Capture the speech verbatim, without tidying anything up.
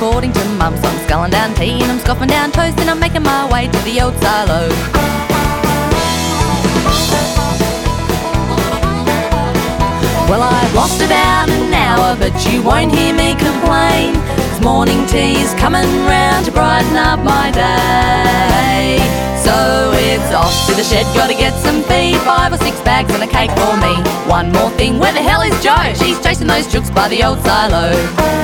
according to mum. So I'm sculling down tea and I'm scoffing down toast, and I'm making my way to the old silo. Well, I've lost about an hour, but you won't hear me complain. This morning tea's coming round to brighten up my day. So it's off to the shed, gotta get some feed, five or six bags and a cake for me. One more thing, where the hell is Jo? She's chasing those chooks by the old silo.